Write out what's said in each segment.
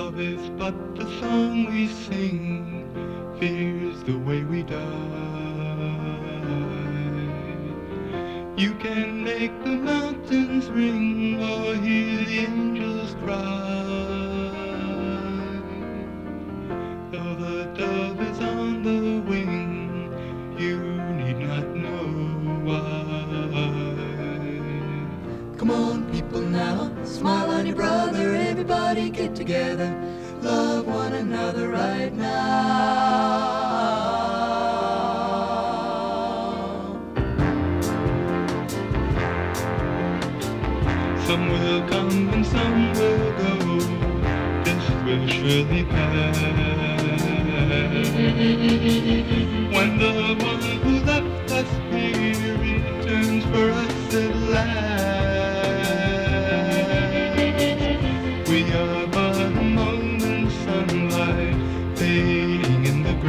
Love is but the song we sing, fear's the way we die. You can make the mountains ring or hear the angels cry. Though the dove is on the wing, you need not know why. Come on, people now, smile on your brother, everybody get together, love one another right now. Some will come and some will go, this will surely pass. When the one who left us here returns for us at last, we are but a moment's sunlight fading in the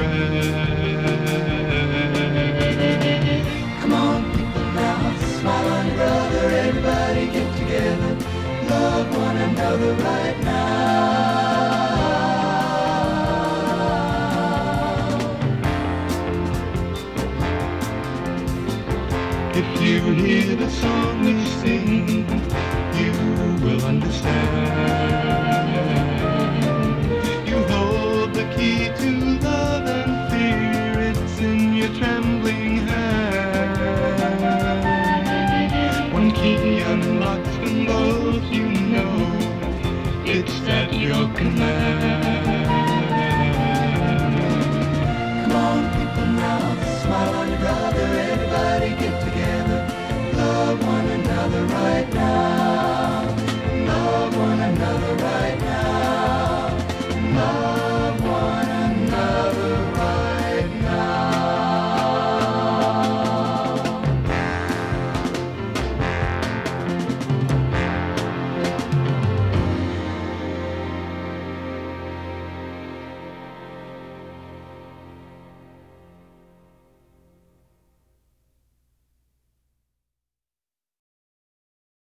grass. Come on, people now, smile on your brother, everybody get together, love one another right now. If you hear the song we sing, you will understand. You hold the key to the